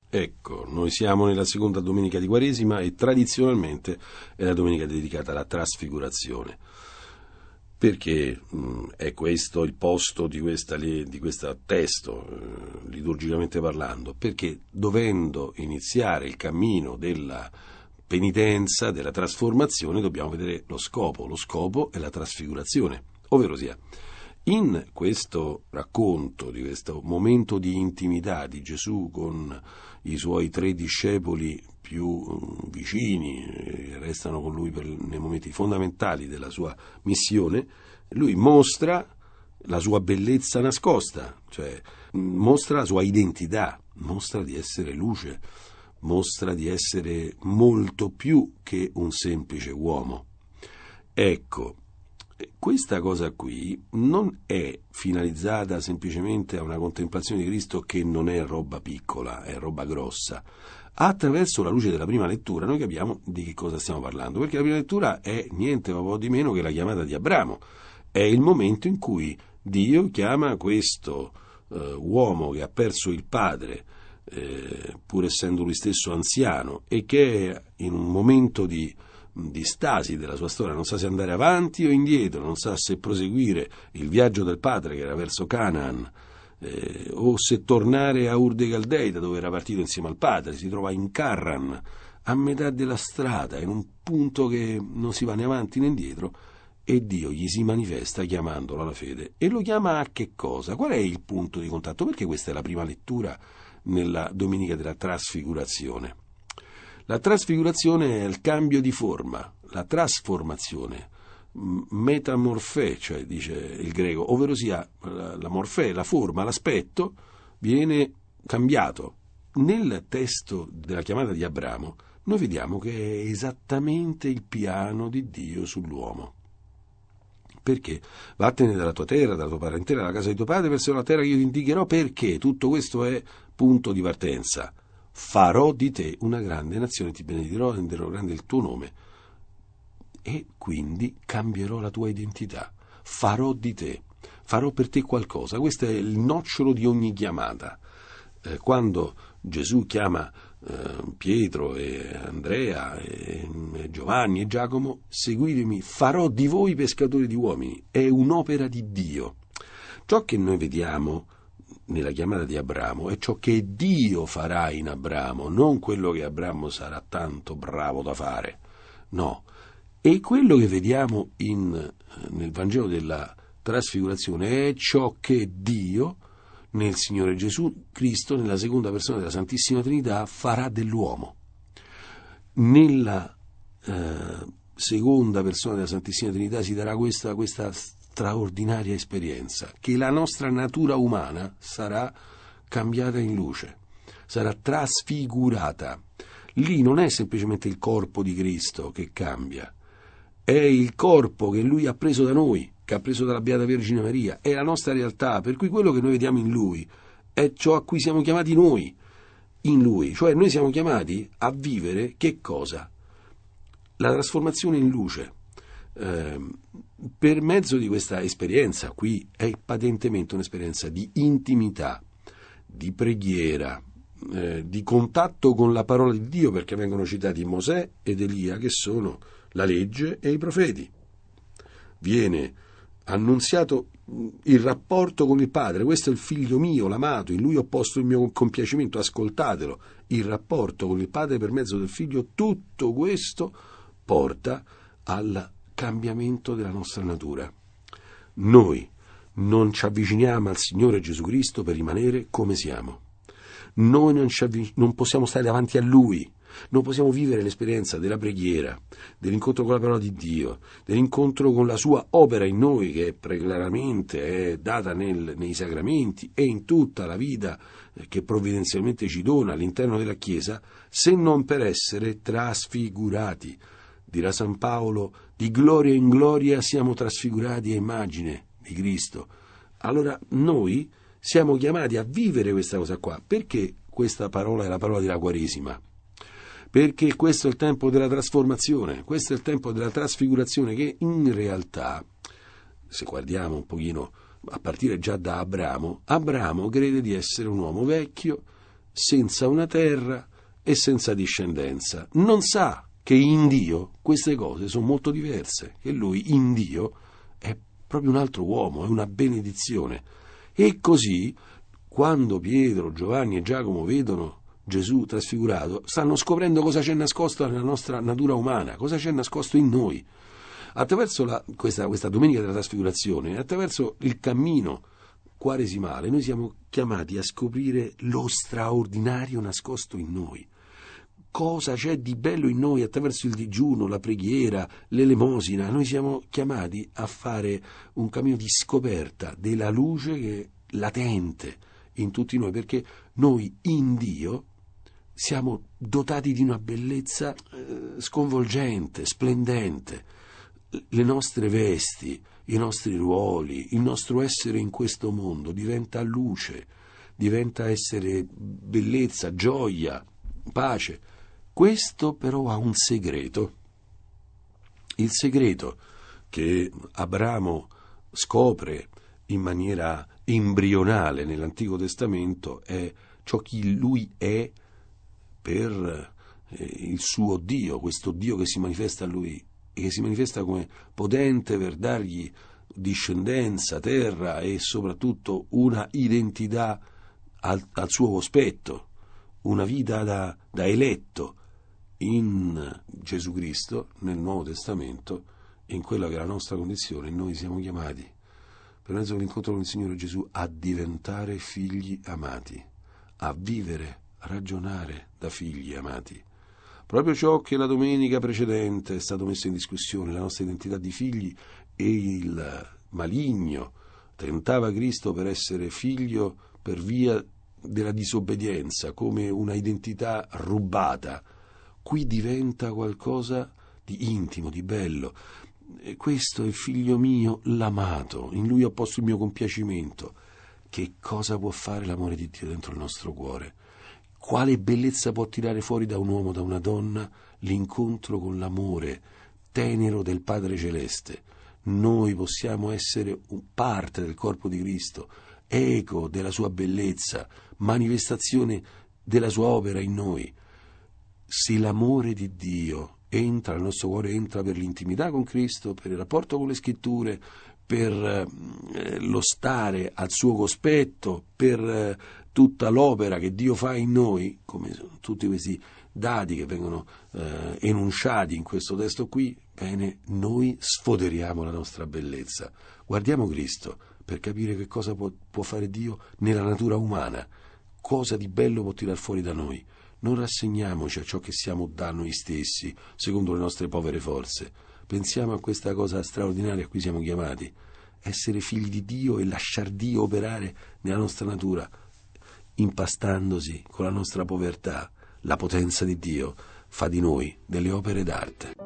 Ecco, noi siamo nella seconda domenica di Quaresima e tradizionalmente è la domenica dedicata alla trasfigurazione. Perché è questo il posto di questo testo, liturgicamente parlando? Perché dovendo iniziare il cammino della penitenza, della trasformazione, dobbiamo vedere lo scopo. Lo scopo è la trasfigurazione, ovvero sia, in questo racconto, di questo momento di intimità di Gesù con i suoi 3 discepoli più vicini, restano con lui nei momenti fondamentali della sua missione, lui mostra la sua bellezza nascosta, cioè mostra la sua identità, mostra di essere luce, mostra di essere molto più che un semplice uomo. Ecco, questa cosa qui non è finalizzata semplicemente a una contemplazione di Cristo che non è roba piccola, è roba grossa. Attraverso la luce della prima lettura noi capiamo di che cosa stiamo parlando, perché la prima lettura è niente po' di meno che la chiamata di Abramo. È il momento in cui Dio chiama questo uomo che ha perso il padre, pur essendo lui stesso anziano, e che è in un momento di stasi della sua storia, non sa se andare avanti o indietro, non sa se proseguire il viaggio del padre che era verso Canaan, o se tornare a Ur dei Caldei, da dove era partito insieme al padre. Si trova in Carran, a metà della strada, in un punto che non si va né avanti né indietro, e Dio gli si manifesta chiamandolo alla fede. E lo chiama a che cosa? Qual è il punto di contatto? Perché questa è la prima lettura nella Domenica della Trasfigurazione. La trasfigurazione è il cambio di forma, la trasformazione, metamorfè, cioè dice il greco, ovvero sia la morfè, la forma, l'aspetto viene cambiato. Nel testo della chiamata di Abramo noi vediamo che è esattamente il piano di Dio sull'uomo. Perché? Vattene dalla tua terra, dalla tua parentela, dalla casa di tuo padre, verso la terra che io ti indicherò, perché tutto questo è punto di partenza. Farò di te una grande nazione, ti benedirò, renderò grande il tuo nome e quindi cambierò la tua identità. Farò di te, farò per te qualcosa. Questo è il nocciolo di ogni chiamata. Quando Gesù chiama Pietro e Andrea e Giovanni e Giacomo, seguitemi, farò di voi pescatori di uomini. È un'opera di Dio. Ciò che noi vediamo nella chiamata di Abramo è ciò che Dio farà in Abramo, non quello che Abramo sarà tanto bravo da fare, no. E quello che vediamo nel Vangelo della Trasfigurazione è ciò che Dio, nel Signore Gesù Cristo, nella seconda persona della Santissima Trinità, farà dell'uomo. Nella seconda persona della Santissima Trinità si darà questa straordinaria esperienza, che la nostra natura umana sarà cambiata in luce, sarà trasfigurata. Lì non è semplicemente il corpo di Cristo che cambia, è il corpo che Lui ha preso da noi, che ha preso dalla Beata Vergine Maria, è la nostra realtà, per cui quello che noi vediamo in Lui è ciò a cui siamo chiamati noi, in Lui, cioè noi siamo chiamati a vivere che cosa? La trasformazione in luce. Per mezzo di questa esperienza, qui è patentemente un'esperienza di intimità, di preghiera, di contatto con la parola di Dio, perché vengono citati Mosè ed Elia, che sono la legge e i profeti. Viene annunziato il rapporto con il Padre, questo è il figlio mio, l'amato, in lui ho posto il mio compiacimento, ascoltatelo. Il rapporto con il Padre per mezzo del figlio, tutto questo porta al cambiamento della nostra natura. Noi non ci avviciniamo al Signore Gesù Cristo per rimanere come siamo. Noi non possiamo stare davanti a Lui, non possiamo vivere l'esperienza della preghiera, dell'incontro con la parola di Dio, dell'incontro con la sua opera in noi, che preclaramente è data nei sacramenti e in tutta la vita che provvidenzialmente ci dona all'interno della Chiesa, se non per essere trasfigurati. Dirà San Paolo, di gloria in gloria siamo trasfigurati a immagine di Cristo. Allora noi siamo chiamati a vivere questa cosa qua. Perché questa parola è la parola della Quaresima? Perché questo è il tempo della trasformazione, questo è il tempo della trasfigurazione, che in realtà, se guardiamo un pochino a partire già da Abramo crede di essere un uomo vecchio, senza una terra e senza discendenza. Non sa che in Dio queste cose sono molto diverse, che lui in Dio è proprio un altro uomo, è una benedizione. E così, quando Pietro, Giovanni e Giacomo vedono Gesù trasfigurato, stanno scoprendo cosa c'è nascosto nella nostra natura umana, cosa c'è nascosto in noi. Attraverso questa domenica della trasfigurazione, attraverso il cammino quaresimale, noi siamo chiamati a scoprire lo straordinario nascosto in noi. Cosa c'è di bello in noi attraverso il digiuno, la preghiera, l'elemosina. Noi siamo chiamati a fare un cammino di scoperta della luce che è latente in tutti noi, perché noi in Dio siamo dotati di una bellezza sconvolgente, splendente. Le nostre vesti, i nostri ruoli, il nostro essere in questo mondo diventa luce, diventa essere bellezza, gioia, pace. Questo però ha un segreto. Il segreto che Abramo scopre in maniera embrionale nell'Antico Testamento è ciò che lui è per il suo Dio, questo Dio che si manifesta a lui e che si manifesta come potente per dargli discendenza, terra e soprattutto una identità al suo cospetto, una vita da eletto in Gesù Cristo, nel Nuovo Testamento, in quella che è la nostra condizione. Noi siamo chiamati, per mezzo dell'incontro con il Signore Gesù, a diventare figli amati, a vivere, a ragionare da figli amati. Proprio ciò che la domenica precedente è stato messo in discussione, la nostra identità di figli, e il maligno tentava Cristo per essere figlio per via della disobbedienza, come una identità rubata. Qui diventa qualcosa di intimo, di bello. E questo è il figlio mio, l'amato, in lui ho posto il mio compiacimento. Che cosa può fare l'amore di Dio dentro il nostro cuore? Quale bellezza può tirare fuori da un uomo, da una donna, l'incontro con l'amore tenero del Padre Celeste? Noi possiamo essere parte del corpo di Cristo, eco della sua bellezza, manifestazione della sua opera in noi. Se l'amore di Dio entra nel nostro cuore, entra per l'intimità con Cristo, per il rapporto con le Scritture, per lo stare al suo cospetto, per tutta l'opera che Dio fa in noi, come tutti questi dati che vengono enunciati in questo testo qui, bene, noi sfoderiamo la nostra bellezza. Guardiamo Cristo per capire che cosa può fare Dio nella natura umana, cosa di bello può tirar fuori da noi. Non rassegniamoci a ciò che siamo da noi stessi, secondo le nostre povere forze. Pensiamo a questa cosa straordinaria a cui siamo chiamati, essere figli di Dio e lasciar Dio operare nella nostra natura, impastandosi con la nostra povertà. La potenza di Dio fa di noi delle opere d'arte.